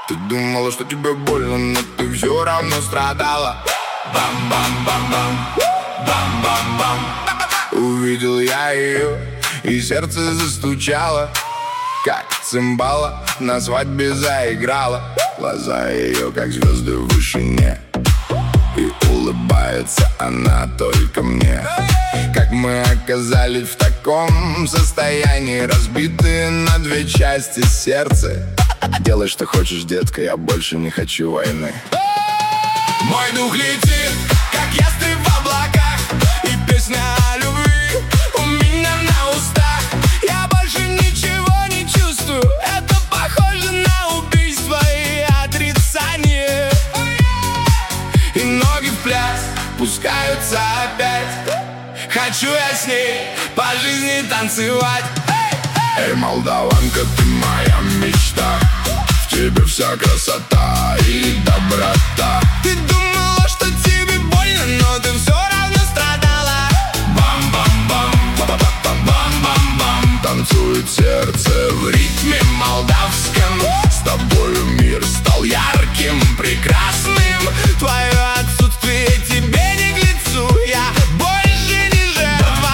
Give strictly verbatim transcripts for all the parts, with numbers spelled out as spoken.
Ты думала, что тебе больно, но ты все равно страдала. Бам-бам-бам-бам, бам-бам-бам. Увидел я ее, и сердце застучало, как цимбала на свадьбе заиграла. Глаза ее, как звезды в вышине, и улыбается она только мне. Как мы оказались в таком состоянии, разбитые на две части сердце. Делай, что хочешь, детка, я больше не хочу войны. Мой дух летит, как ястреб в облаках, и песня о любви у меня на устах. Я больше ничего не чувствую, это похоже на убийство и отрицание. И ноги в пляс пускаются опять. Хочу я с ней по жизни танцевать. Эй, молдаванка, ты моя мечта, в тебе вся красота и доброта. Ты думала, что тебе больно, но ты все равно страдала. Бам-бам-бам, бам-бам-бам. Танцует сердце в ритме молдавском. С тобою мир стал ярким, прекрасным. Твое отсутствие тебе не к лицу, я больше не жертва.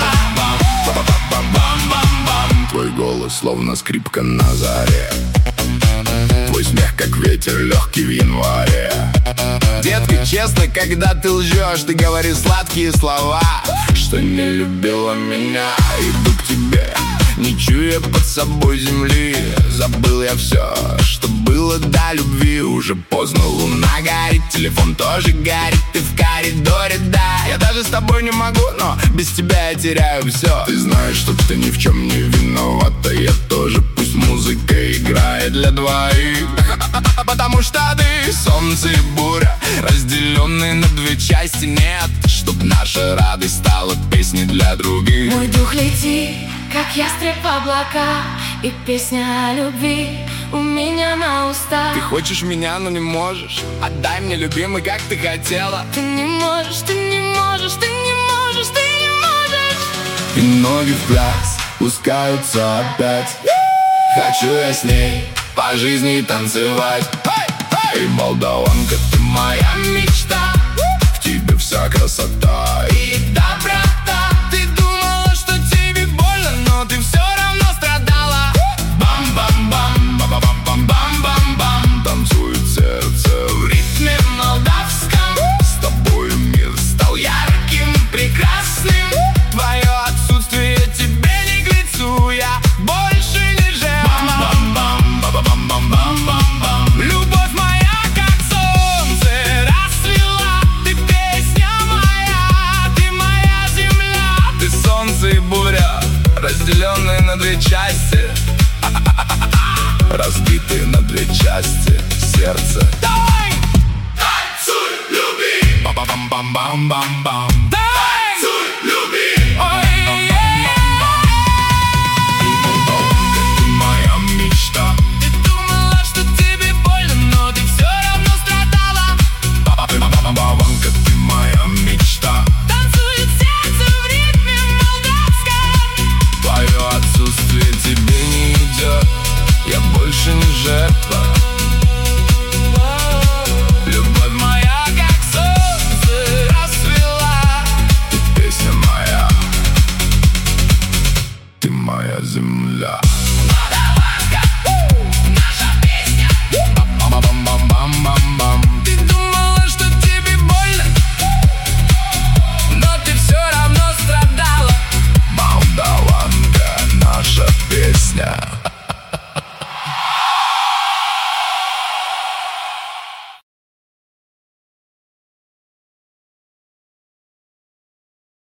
Бам-бам-бам-бам. Твой голос словно скрипка на заре, твой смех, как ветер легкий в январе. Детка, честно, когда ты лжешь, ты говоришь сладкие слова, что не любила меня. Иду к тебе, не чуя под собой земли. Забыл я все, что было до любви. Уже поздно, луна горит, телефон тоже горит. Ты в коридоре, да, я даже с тобой не могу, но без тебя я теряю все. Ты знаешь, что ты ни в чем не виновата, я тоже. Пусть музыка играет для двоих, потому что ты солнце и буря, разделенные на две части. Нет, чтоб наша радость стала песней для других. Мой дух летит, как ястреб в облака, и песня о любви у меня на устах. Ты хочешь меня, но не можешь. Отдай мне, любимый, как ты хотела. Ты не можешь, ты не можешь, ты не можешь, ты не можешь. И ноги в пляс пускаются опять. Хочу я с ней по жизни танцевать. Эй, молдаванка, ты моя мечта, в тебе вся красота и доброта. Ты думала, что тебе больно, но ты все равно страдала. Бам-бам-бам, бам-бам-бам-бам-бам. Танцует сердце в ритме молдавском. С тобой мир стал ярким, прекрасным. Твое отсутствие тебе не к лицу, я больше не жертва. Бам-бам-бам-бам-бам-бам. Любовь моя, как солнце, расцвела. Ты песня моя, ты моя земля. Ты солнце и буря, разделенные на две части, разбитые на две части сердце. Давай! Танцуй, люби! Бам-бам-бам-бам-бам. Танцуй, люби! Ой! Молдаванка, ты моя мечта, Танцует сердце в ритме молдавском. твое отсутствие тебе не идет, я больше не жертва. Любовь моя, как солнце, расцвела. Ты песня моя, ты моя земля. Молдаванка, наша песня. Бам-бам-бам-бам-бам. Ты думала, что тебе больно, но ты все равно страдала. Молдаванка, наша песня.